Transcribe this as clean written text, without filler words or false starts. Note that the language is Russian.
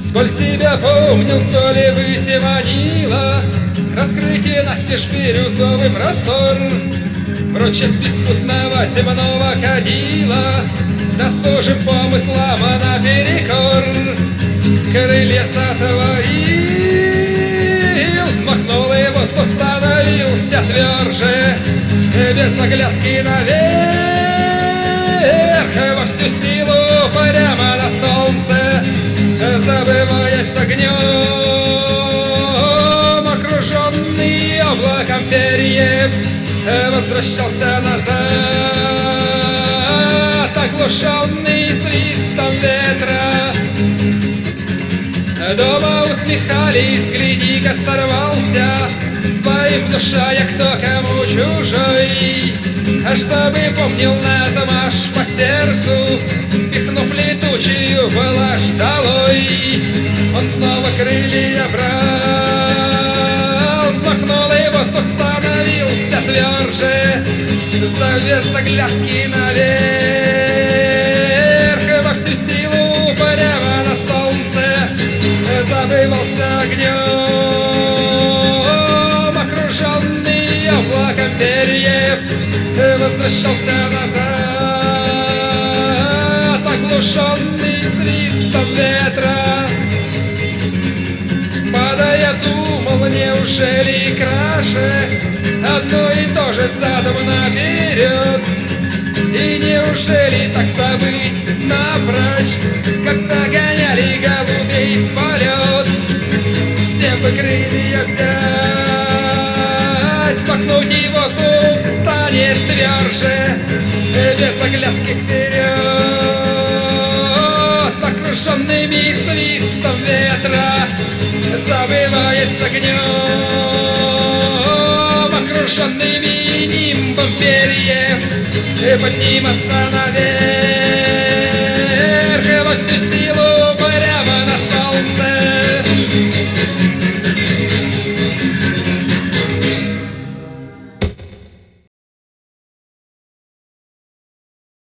Сколь себя помнил, столь и выси манила раскрытие настежь бирюзовый простор. Прочь от беспутного земного кадила досужим помыслам наперекор. Крылья сотворил, взмахнул и воздух становился тверже, без оглядки наверх, во всю силу прямо на солнце, забываясь огнем, окруженный облаком перьев, возвращался назад, оглушенный свистом ветра. Дома усмехались, гляди-ка, сорвался, своим внушая, кто кому чужой. А чтобы помнил Натомаш по сердцу, пихнув летучую влажь долой, он снова крылья брал, взмахнул и воздух становился тверже, завес оглядки наверх, во всю силу прямо на солнце, забывался огнем, окруженный облаком перьев, возвращался назад, оглушенный свистом ветра. Падая, думал, неужели краше одно и то же задом наперед? И неужели так забыть напрочь, когда гоняли голубей в полет? Все бы крылья взять, смахнуть, и воздух станет тверже, без оглядки вперед, окруженными свистом ветра, забываясь огнем, окруженными нимбом перьев, подниматься наверх во всю силу